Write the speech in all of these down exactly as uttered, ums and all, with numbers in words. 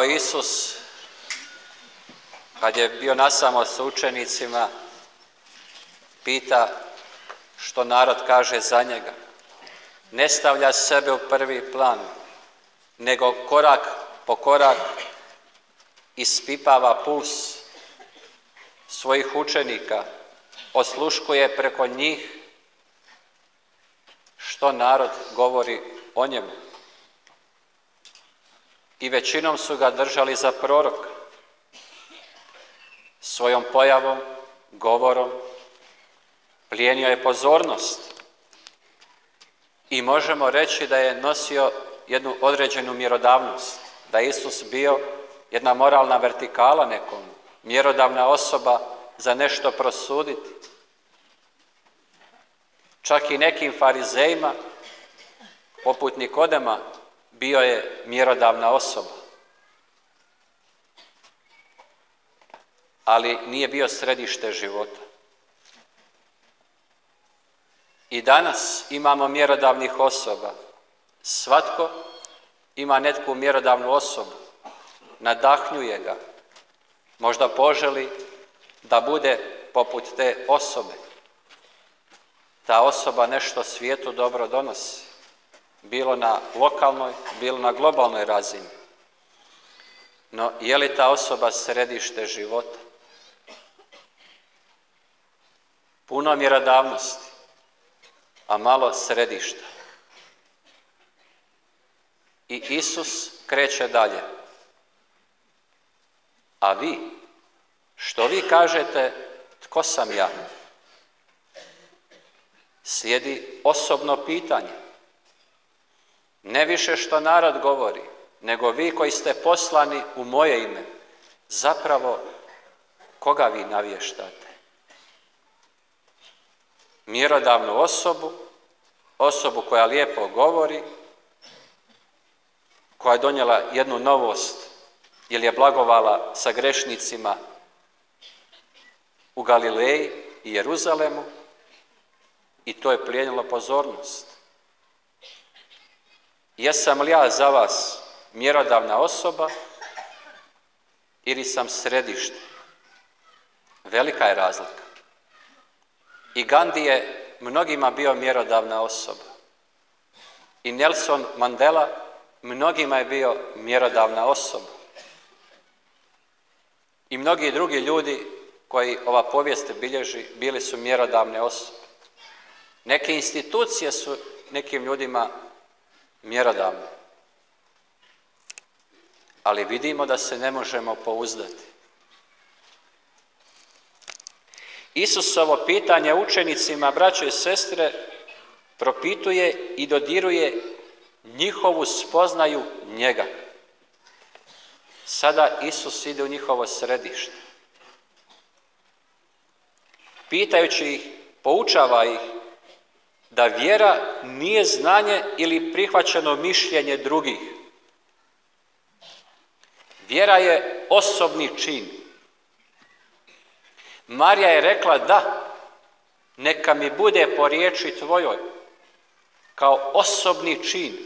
Isus, kad je bio nasamo sa učenicima, pita što narod kaže za njega. Ne stavlja sebe u prvi plan, nego korak po korak ispipava puls svojih učenika, osluškuje preko njih što narod govori o njemu. I većinom su ga držali za proroka. Svojom pojavom, govorom, plijenio je pozornost i možemo reći da je nosio jednu određenu mjerodavnost, da je Isus bio jedna moralna vertikala nekom, mjerodavna osoba za nešto prosuditi. Čak i nekim farizejima, poput Nikodema, bio je mjerodavna osoba. Ali nije bio središte života. I danas imamo mjerodavnih osoba. Svatko ima neku mjerodavnu osobu. Nadahnjuje ga. Možda poželi da bude poput te osobe. Ta osoba nešto svijetu dobro donosi. Bilo na lokalnoj, bilo na globalnoj razini. No, je li ta osoba središte života? Puno mjerodavnosti, a malo središta. I Isus kreće dalje. A vi, što vi kažete, tko sam ja? Slijedi osobno pitanje. Ne više što narod govori, nego vi koji ste poslani u moje ime, zapravo koga vi navještate? Mjerodavnu osobu, osobu koja lijepo govori, koja je donijela jednu novost, jer je blagovala sa grešnicima u Galileji i Jeruzalemu i to je plijenilo pozornost. Jesam li ja za vas mjerodavna osoba ili sam središte? Velika je razlika. I Gandhi je mnogima bio mjerodavna osoba. I Nelson Mandela mnogima je bio mjerodavna osoba. I mnogi drugi ljudi koji ova povijest bilježi bili su mjerodavne osobe. Neke institucije su nekim ljudima mjerodavne. Ali vidimo da se ne možemo pouzdati. Isusovo pitanje učenicima, braćo i sestre, propituje i dodiruje njihovu spoznaju njega. Sada Isus ide u njihovo središte. Pitajući ih, poučava ih da vjera nije znanje ili prihvaćeno mišljenje drugih. Vjera je osobni čin. Marija je rekla da, neka mi bude po riječi tvojoj, kao osobni čin.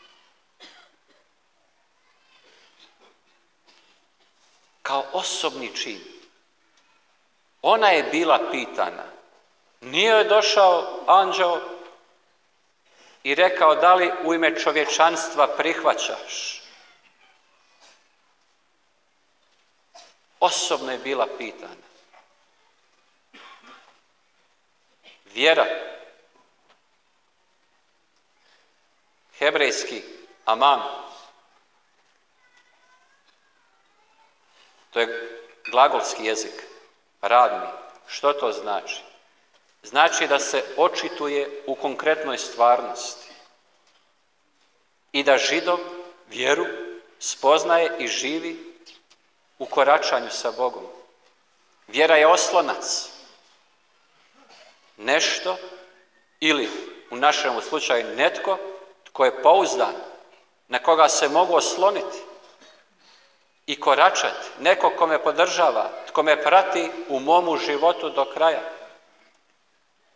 Kao osobni čin. Ona je bila pitana. Nije joj došao anđeo i rekao da li u ime čovječanstva prihvaćaš. Osobno je bila pitana. Vjera. Hebrejski aman. To je glagolski jezik, radni. Što to znači? Znači da se očituje u konkretnoj stvarnosti i da Židov vjeru spoznaje i živi u koračanju sa Bogom. Vjera je oslonac. Nešto ili u našem slučaju netko tko je pouzdan, na koga se mogu osloniti i koračati. Neko ko me podržava, tko me prati u momu životu do kraja.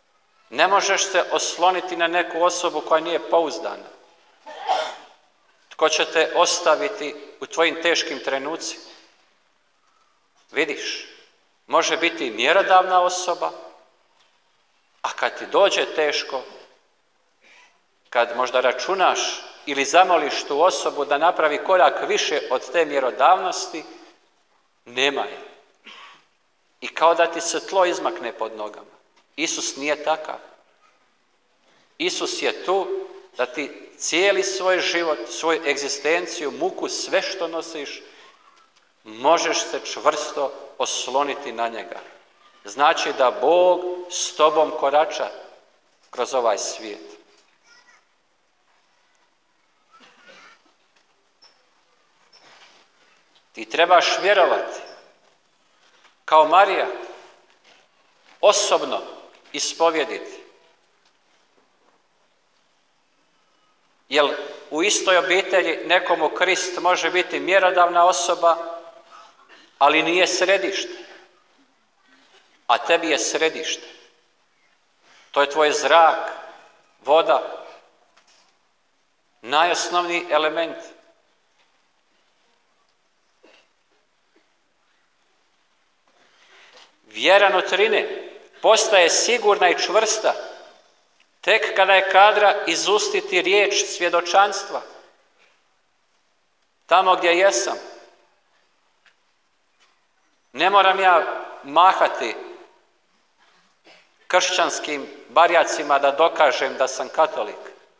Ne možeš se osloniti na neku osobu koja nije pouzdana. Tko će te ostaviti u tvojim teškim trenucima? Vidiš, može biti mjerodavna osoba, a kad ti dođe teško, kad možda računaš ili zamoliš tu osobu da napravi korak više od te mjerodavnosti, nema je. I kao da ti se tlo izmakne pod nogama. Isus nije takav. Isus je tu da ti cijeli svoj život, svoju egzistenciju, muku, sve što nosiš, možeš se čvrsto osloniti na njega. Znači da Bog s tobom korača kroz ovaj svijet. Ti trebaš vjerovati, kao Marija, osobno ispovjediti. Jer u istoj obitelji nekomu Krist može biti mjerodavna osoba, ali nije središte. A tebi je središte. To je tvoj zrak, voda, najosnovniji element. Vjera nutrine postaje sigurna i čvrsta tek kada je kadra izustiti riječ svjedočanstva. Tamo gdje jesam. Ne moram ja mahati kršćanskim barjacima da dokažem da sam katolik,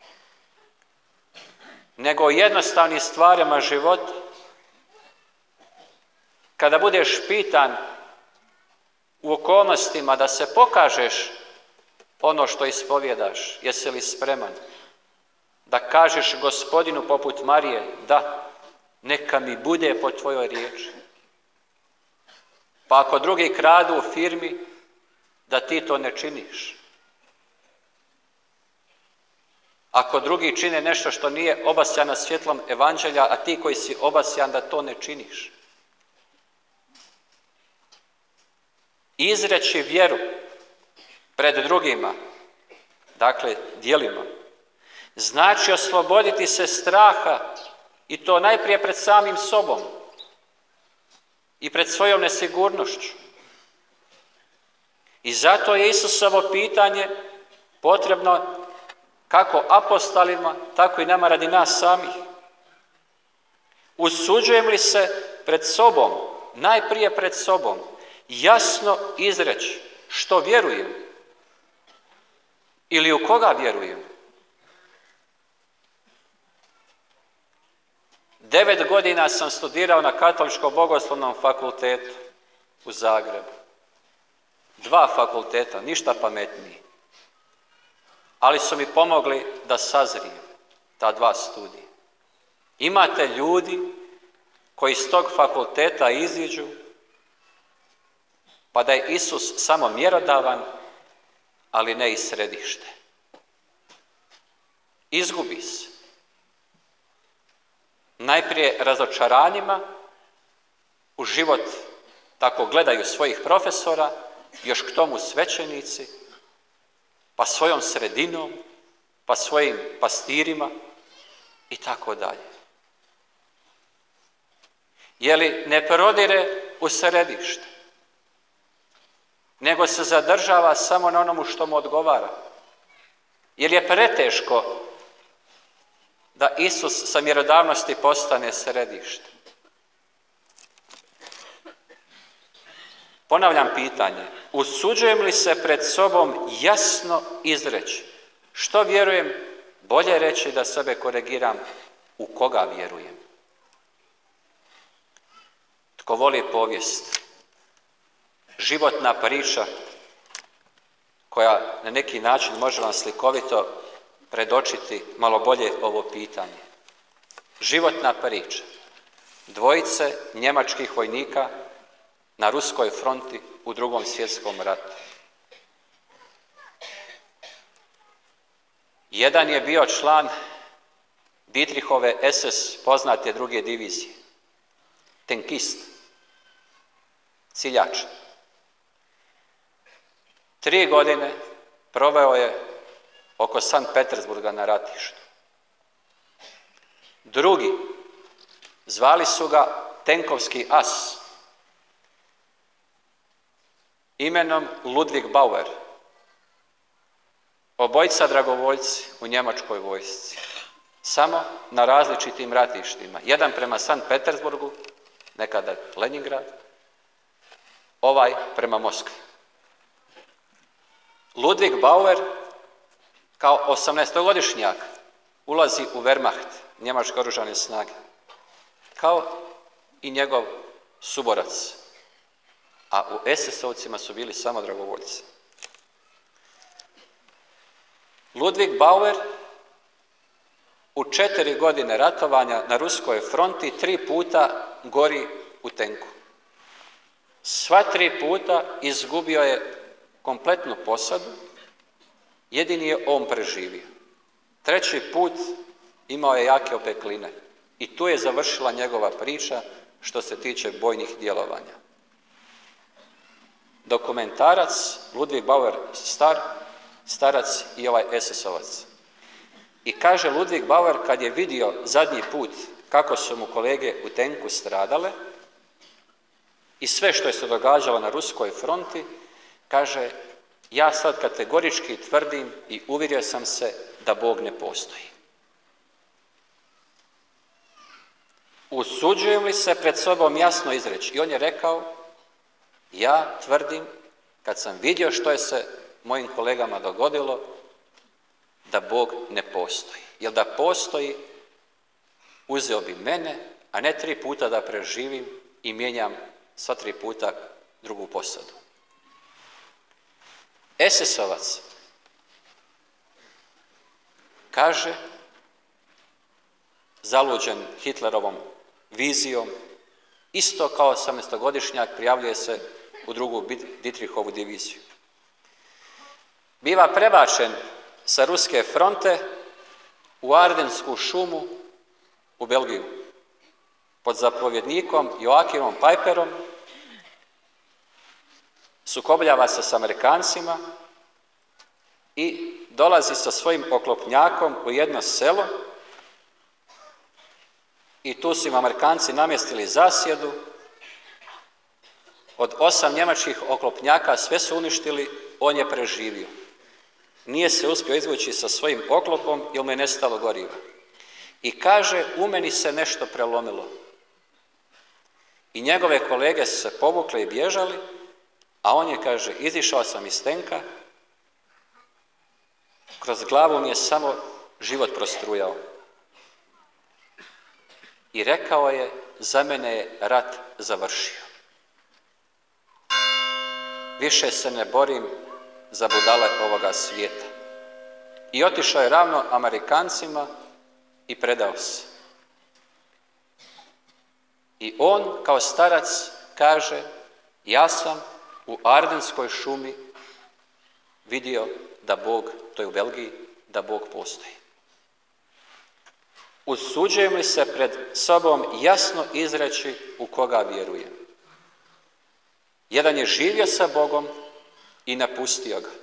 nego jednostavnim stvarima života. Kada budeš pitan u okolnostima da se pokažeš ono što ispovjedaš, jesi li spreman da kažeš Gospodinu poput Marije, da, neka mi bude po tvojoj riječi. Pa ako drugi kradu u firmi, da ti to ne činiš. Ako drugi čine nešto što nije obasjano svjetlom evanđelja, a ti koji si obasjan da to ne činiš. Izreći vjeru pred drugima, dakle djelima, znači osloboditi se straha i to najprije pred samim sobom i pred svojom nesigurnošću. I zato je Isusovo pitanje potrebno kako apostolima, tako i nama radi nas samih. Usuđujem li se pred sobom, najprije pred sobom, jasno izreći što vjerujem ili u koga vjerujem? Devet godina sam studirao na Katoličkom bogoslovnom fakultetu u Zagrebu. Dva fakulteta, ništa pametniji. Ali su mi pomogli da sazrijem ta dva studija. Imate ljudi koji iz tog fakulteta iziđu, pa da je Isus samo mjerodavan, ali ne i središte. Izgubi se. Najprije razočaranjima u život, tako gledaju svojih profesora, još k tomu svećenici, pa svojom sredinom, pa svojim pastirima i tako dalje. Je li ne prodire u središte, nego se zadržava samo na onomu što mu odgovara. Jer je preteško da Isus sa mjerodavnosti postane središte. Ponavljam pitanje, usuđujem li se pred sobom jasno izreći što vjerujem, bolje reći da sebe korigiram u koga vjerujem. Tko voli povijest, životna priča koja na neki način može vam slikovito predočiti malo bolje ovo pitanje. Životna priča dvojice njemačkih vojnika na ruskoj fronti u Drugom svjetskom ratu. Jedan je bio član Dietrichove es es poznate druge divizije, tenkist, ciljač. Tri godine proveo je oko Sankt Petersburga na ratištu. Drugi, zvali su ga tenkovski as, imenom Ludwig Bauer, obojica dragovoljci u njemačkoj vojsci, samo na različitim ratištima. Jedan prema Sankt Petersburgu, nekada Leningrad, ovaj prema Moskvi. Ludwig Bauer kao osamnaestogodišnjak ulazi u Wehrmacht, njemačke oružane snage, kao i njegov suborac, a u es es ovcima su bili samo dragovoljci. Ludwig Bauer u četiri godine ratovanja na ruskoj fronti tri puta gori u tenku. Sva tri puta izgubio je kompletnu posadu, jedini je on preživio. Treći put imao je jake opekline i tu je završila njegova priča što se tiče bojnih djelovanja. Dokumentarac Ludwig Bauer star, starac i ovaj es es ovac. I kaže Ludwig Bauer kad je vidio zadnji put kako su mu kolege u tenku stradale i sve što je se događalo na ruskoj fronti, kaže, ja sad kategorički tvrdim i uvjerio sam se da Bog ne postoji. Usuđujem li se pred sobom jasno izreći? I on je rekao, ja tvrdim, kad sam vidio što je se mojim kolegama dogodilo, da Bog ne postoji. Jer da postoji, uzeo bi mene, a ne tri puta da preživim i mijenjam sva tri puta drugu posadu. es es ovac kaže, zaluđen Hitlerovom vizijom, isto kao osamnaestogodišnjak prijavljuje se u drugu Dietrichovu diviziju. Biva prebačen sa ruske fronte u Ardensku šumu u Belgiju pod zapovjednikom Joachimom Peiperom, sukobljava se s Amerikancima i dolazi sa svojim oklopnjakom u jedno selo i tu su im Amerikanci namjestili zasjedu. Od osam njemačkih oklopnjaka sve su uništili, on je preživio. Nije se uspio izvući sa svojim oklopom jer mu je nestalo goriva. I kaže, u meni se nešto prelomilo. I njegove kolege su se povukle i bježali, a on je, kaže, izišao sam iz tenka, kroz glavu mi je samo život prostrujao. I rekao je, za mene je rat završio. Više se ne borim za budale ovoga svijeta. I otišao je ravno Amerikancima i predao se. I on kao starac kaže, ja sam u Ardenskoj šumi vidio da Bog, to je u Belgiji, da Bog postoji. Usuđujem li se pred sobom jasno izreći u koga vjerujem? Jedan je živio sa Bogom i napustio ga.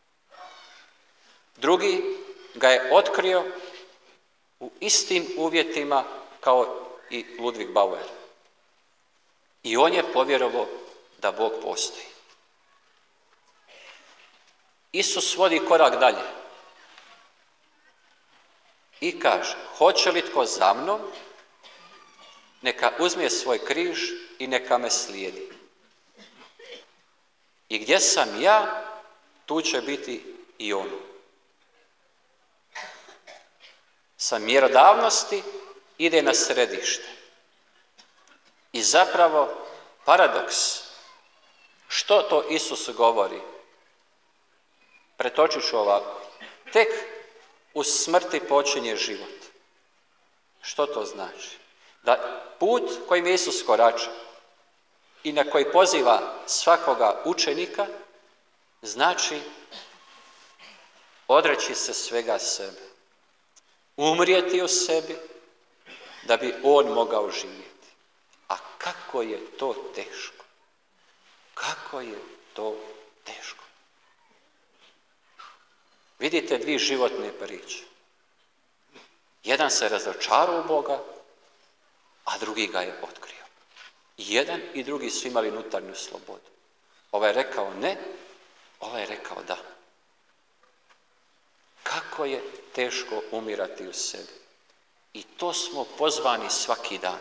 Drugi ga je otkrio u istim uvjetima kao i Ludwig Bauer. I on je povjerovao da Bog postoji. Isus vodi korak dalje i kaže, hoće li tko za mnom, neka uzme svoj križ i neka me slijedi. I gdje sam ja, tu će biti i on. Sa mjerodavnosti ide na središte. I zapravo paradoks, što to Isus govori? Pretočit ću ovako. Tek u smrti počinje život. Što to znači? Da put kojim je Isus korača i na koji poziva svakoga učenika, znači odreći se svega sebe. Umrijeti u sebi da bi on mogao živjeti. A kako je to teško? Kako je to teško? Vidite dvije životne priče. Jedan se razočarao u Boga, a drugi ga je otkrio. Jedan i drugi su imali unutarnju slobodu. Ovaj je rekao ne, ovaj je rekao da. Kako je teško umirati u sebi. I to smo pozvani svaki dan.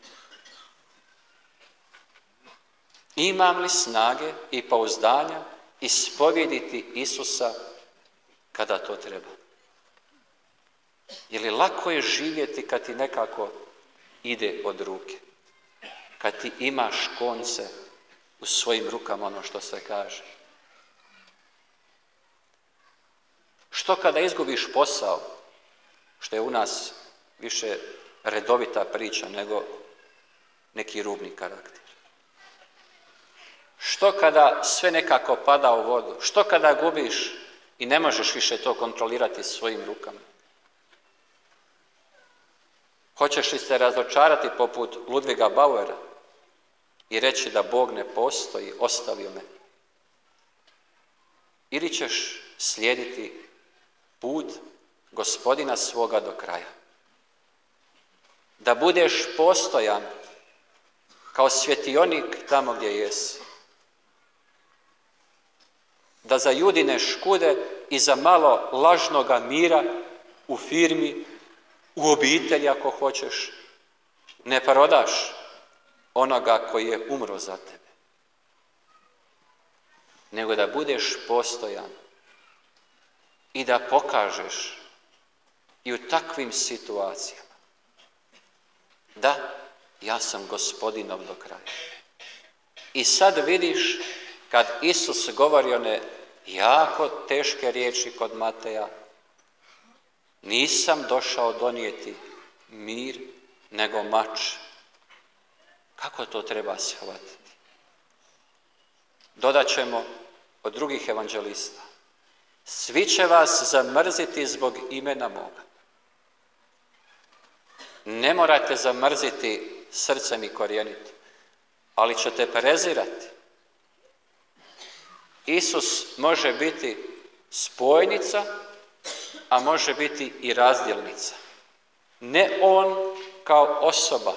Imam li snage i pouzdanja ispovjediti Isusa kada to treba? Je li lako je živjeti kad ti nekako ide od ruke? Kad ti imaš konce u svojim rukama, ono što se kaže? Što kada izgubiš posao, što je u nas više redovita priča nego neki rubni karakter? Što kada sve nekako pada u vodu? Što kada gubiš i ne možeš više to kontrolirati svojim rukama? Hoćeš li se razočarati poput Ludviga Bauera i reći da Bog ne postoji, ostavio me? Ili ćeš slijediti put Gospodina svoga do kraja? Da budeš postojan kao svjetionik tamo gdje jesi. Da za Judine škude i za malo lažnoga mira u firmi, u obitelji ako hoćeš, ne prodaš onoga koji je umro za tebe. Nego da budeš postojan i da pokažeš i u takvim situacijama da ja sam Gospodinov do kraja. I sad vidiš kad Isus govori one jako teške riječi kod Mateja, nisam došao donijeti mir, nego mač. Kako to treba shvatiti? Dodat ćemo od drugih evanđelista. Svi će vas zamrziti zbog imena moga. Ne morate zamrziti srcem i korijenito, ali ćete prezirati. Isus može biti spojnica, a može biti i razdjelnica. Ne on kao osoba,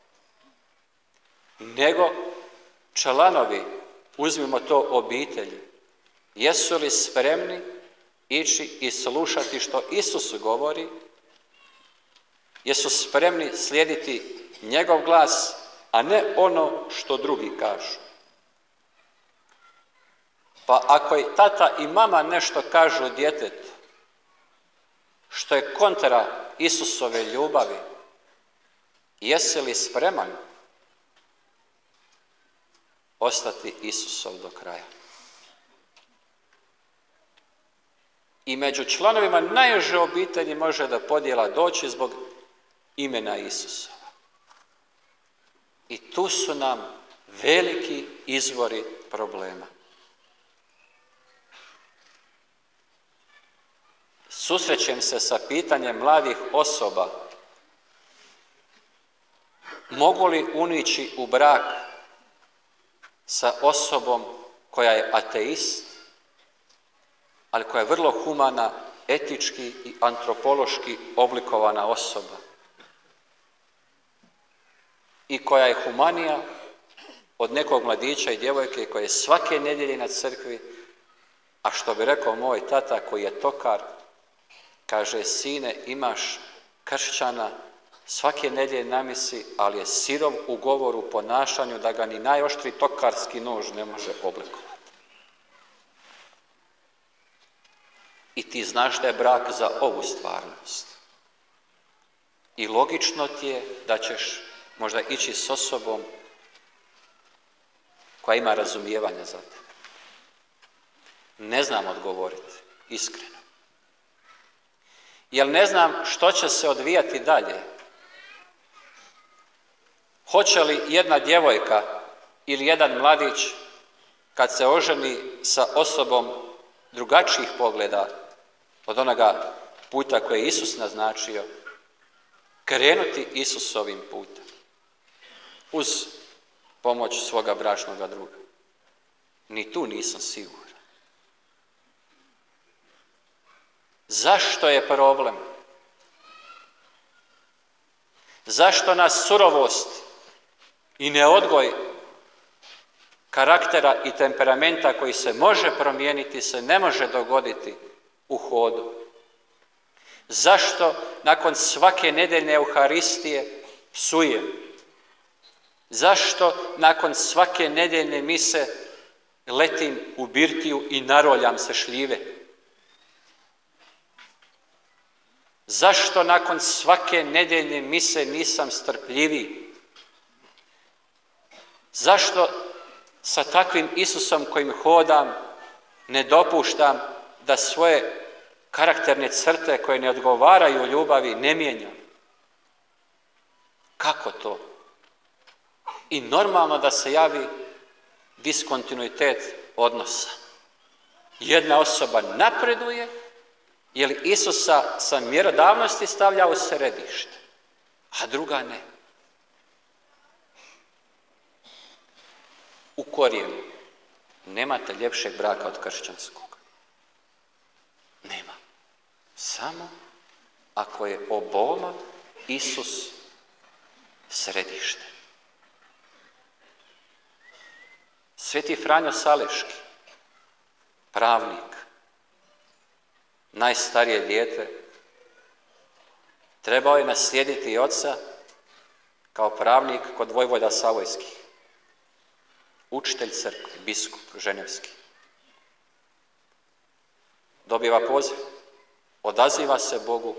nego članovi, uzmimo to obitelji, jesu li spremni ići i slušati što Isus govori? Jesu spremni slijediti njegov glas, a ne ono što drugi kažu? Pa ako i tata i mama nešto kažu djetetu, što je kontra Isusove ljubavi, jesi li spreman ostati Isusov do kraja? I među članovima najuže obitelji može da podjela doći zbog imena Isusova. I tu su nam veliki izvori problema. Susrećem se sa pitanjem mladih osoba, mogu li unići u brak sa osobom koja je ateist, ali koja je vrlo humana, etički i antropološki oblikovana osoba i koja je humanija od nekog mladića i djevojke koje je svake nedjelje na crkvi, a što bi rekao moj tata koji je tokar, kaže, sine, imaš kršćana, svake nedjelje na misi, ali je sirov u govoru, ponašanju, da ga ni najoštri tokarski nož ne može oblikovati. I ti znaš da je brak za ovu stvarnost. I logično ti je da ćeš možda ići s osobom koja ima razumijevanja za tebe. Ne znam odgovoriti, iskreno. Jer ne znam što će se odvijati dalje. Hoće li jedna djevojka ili jedan mladić, kad se oženi sa osobom drugačijih pogleda od onoga puta koje je Isus naznačio, krenuti Isusovim putem uz pomoć svoga bračnoga druga? Ni tu nisam siguran. Zašto je problem? Zašto nas surovost i neodgoj karaktera i temperamenta koji se može promijeniti, se ne može dogoditi u hodu? Zašto nakon svake nedeljne Euharistije psujem? Zašto nakon svake nedeljne mise letim u birtiju i naroljam se šljive? Zašto nakon svake nedeljne mise nisam strpljiviji? Zašto sa takvim Isusom kojim hodam ne dopuštam da svoje karakterne crte koje ne odgovaraju ljubavi ne mijenjam? Kako to? I normalno da se javi diskontinuitet odnosa. Jedna osoba napreduje jer Isusa sa mjerodavnosti stavlja u središte, a druga ne. U korijenu nemate ljepšeg braka od kršćanskog. Nema. Samo ako je oboma Isus središte. Sveti Franjo Saleški, pravnik, najstarije dijete, trebao je naslijediti oca kao pravnik kod vojvoda Savojskih, učitelj crkve, biskup ženevski. Dobiva poziv, odaziva se Bogu,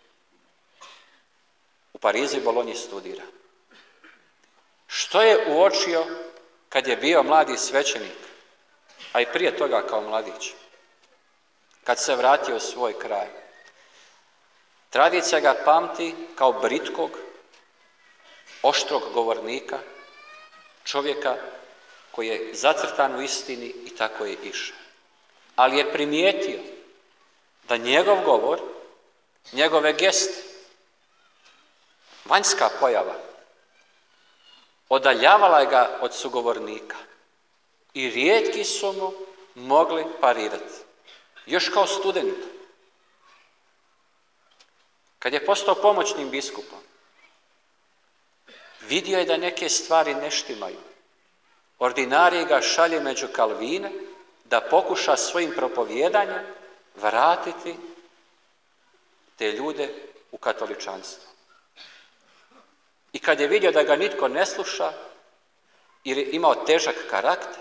u Parizu i Bolonji studira. Što je uočio kad je bio mladi svećenik, a i prije toga kao mladić, kad se vratio u svoj kraj? Tradicija ga pamti kao britkog, oštrog govornika, čovjeka koji je zacrtan u istini i tako je išao. Ali je primijetio da njegov govor, njegove geste, vanjska pojava, odaljavala ga od sugovornika i rijetki su mu mogli parirati. Još kao student, kad je postao pomoćnim biskupom, vidio je da neke stvari ne štimaju. Ordinarij ga šalje među Kalvine da pokuša svojim propovijedanjem vratiti te ljude u katoličanstvo. I kad je vidio da ga nitko ne sluša, jer je imao težak karakter,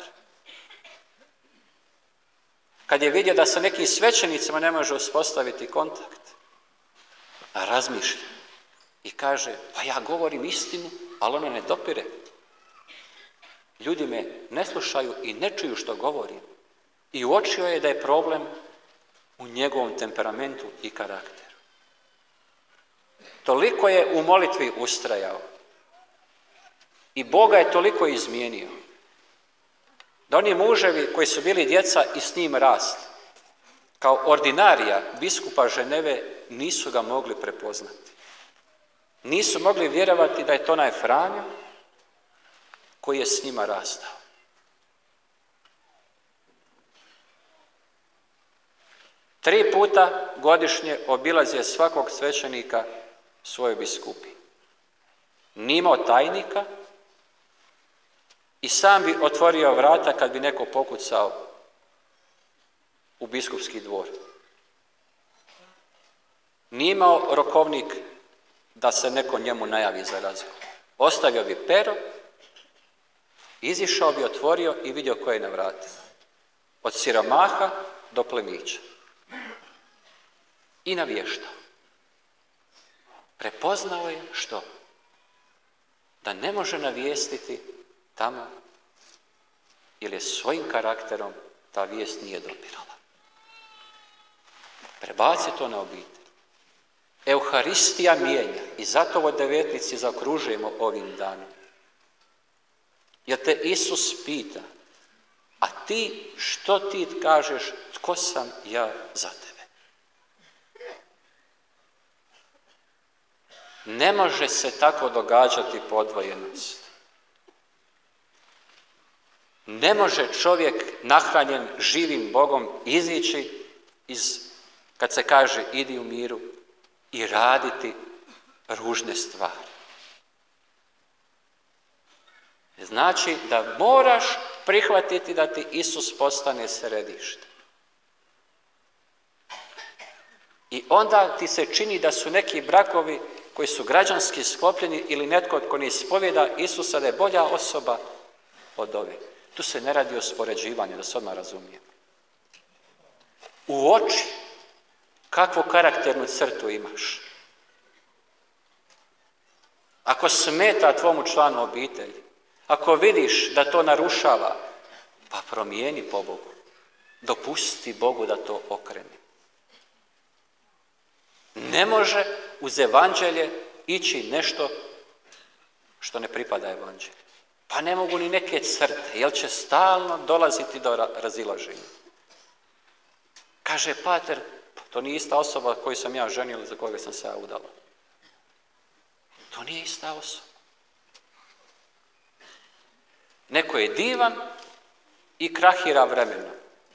kad je vidio da sa nekim svećenicima ne može uspostaviti kontakt, razmišlja i kaže, pa ja govorim istinu, ali ona ne dopire. Ljudi me ne slušaju i ne čuju što govorim. I uočio je da je problem u njegovom temperamentu i karakteru. Toliko je u molitvi ustrajao i Boga je toliko izmijenio, da oni muževi koji su bili djeca i s njim rasli, kao ordinarija biskupa Ženeve, nisu ga mogli prepoznati. Nisu mogli vjerovati da je to onaj Franjo koji je s njima rastao. Tri puta godišnje obilazio svakog svećenika svojoj biskupi. Nije imao tajnika i sam bi otvorio vrata kad bi neko pokucao u biskupski dvor. Nije imao rokovnik da se neko njemu najavi za razgovor. Ostavio bi pero, izišao bi, otvorio i vidio ko je na vratima. Od siromaha do plemića. I navještao. Prepoznao je što? Da ne može navijestiti tamo, jer je svojim karakterom ta vijest nije dopirala. Prebaci to na obitelj. Euharistija mijenja i zato ovo devetnici zaokružujemo ovim danom. Jer te Isus pita, a ti što ti kažeš, tko sam ja za tebe? Ne može se tako događati podvojenost. Ne može čovjek nahranjen živim Bogom izići iz, kad se kaže idi u miru, i raditi ružne stvari. Znači da moraš prihvatiti da ti Isus postane središte. I onda ti se čini da su neki brakovi koji su građanski sklopljeni ili netko tko ne ispovjeda Isusa da je bolja osoba od ove. Tu se ne radi o spoređivanju, da se odmah razumije. U oči kakvu karakternu crtu imaš. Ako smeta tvomu članu obitelji, ako vidiš da to narušava, pa promijeni po Bogu. Dopusti Bogu da to okrene. Ne može uz evanđelje ići nešto što ne pripada evanđelju. Pa ne mogu ni neke crte, jer će stalno dolaziti do razilaženja. Kaže pater, to nije ista osoba koju sam ja ženio ili za koga sam se ja udala. To nije ista osoba. Neko je divan i krahira vremena.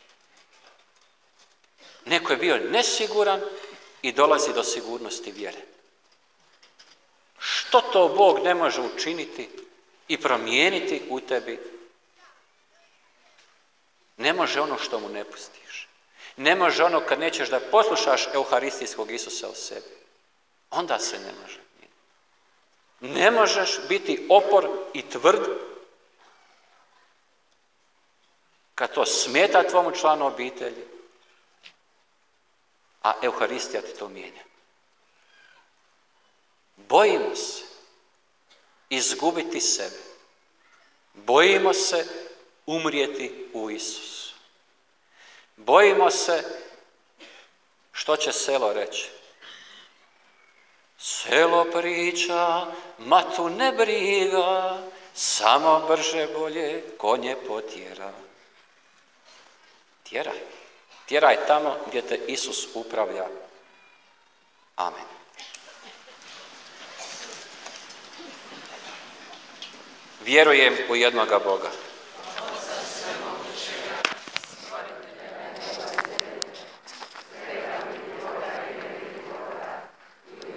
Neko je bio nesiguran i dolazi do sigurnosti vjere. Što to Bog ne može učiniti i promijeniti u tebi? Ne može ono što mu ne pustiš. Ne može ono kad nećeš da poslušaš euharistijskog Isusa u sebi. Onda se ne može. Ne možeš biti opor i tvrd kad to smeta tvomu članu obitelji, a euharistija ti to mijenja. Bojimo se izgubiti sebe. Bojimo se umrijeti u Isusu. Bojimo se što će selo reći. Selo priča, ma tu ne briga, samo brže bolje konje potjera. Tjeraj. Tjeraj tamo gdje te Isus upravlja. Amen. Vjerujem u jednoga Boga,